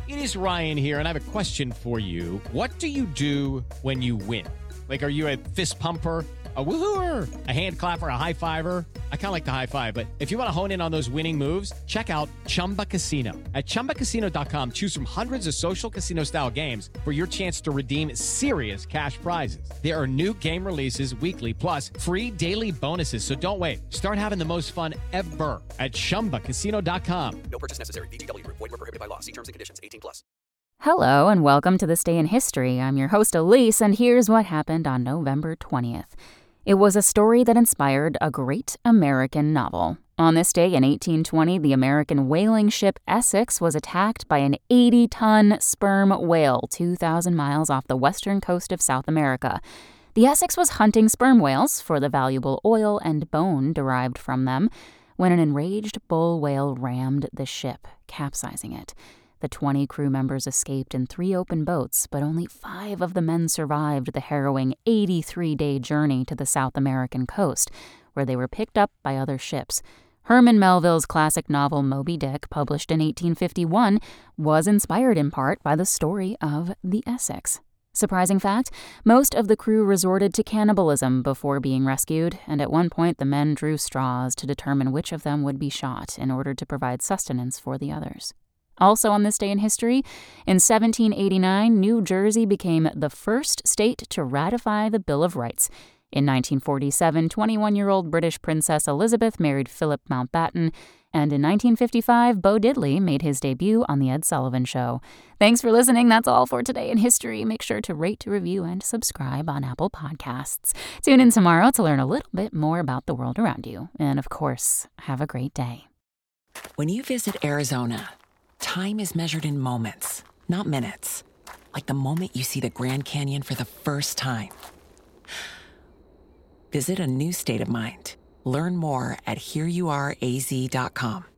It is Ryan here, and I have a question for you. What do you do when you win? Like, are you a fist pumper, a woo-hooer, a hand clapper, a high fiver? I kind of like the high five, but if you want to hone in on those winning moves, check out Chumba Casino. At ChumbaCasino.com, choose from hundreds of social casino-style games for your chance to redeem serious cash prizes. There are new game releases weekly, plus free daily bonuses. So don't wait. Start having the most fun ever at ChumbaCasino.com. No purchase necessary. VGW Group. Void where prohibited by law. See terms and conditions. 18+. Hello and welcome to This Day in History. I'm your host Elise, and here's what happened on November 20th. It was a story that inspired a great American novel. On this day in 1820, the American whaling ship Essex was attacked by an 80-ton sperm whale 2,000 miles off the western coast of South America. The Essex was hunting sperm whales for the valuable oil and bone derived from them when an enraged bull whale rammed the ship, capsizing it. The 20 crew members escaped in 3 open boats, but only 5 of the men survived the harrowing 83-day journey to the South American coast, where they were picked up by other ships. Herman Melville's classic novel Moby Dick, published in 1851, was inspired in part by the story of the Essex. Surprising fact, most of the crew resorted to cannibalism before being rescued, and at one point the men drew straws to determine which of them would be shot in order to provide sustenance for the others. Also on this day in history, in 1789, New Jersey became the first state to ratify the Bill of Rights. In 1947, 21-year-old British Princess Elizabeth married Philip Mountbatten, and in 1955, Bo Diddley made his debut on The Ed Sullivan Show. Thanks for listening. That's all for today in history. Make sure to rate, review, and subscribe on Apple Podcasts. Tune in tomorrow to learn a little bit more about the world around you. And of course, have a great day. When you visit Arizona, time is measured in moments, not minutes. Like the moment you see the Grand Canyon for the first time. Visit a new state of mind. Learn more at hereyouareaz.com.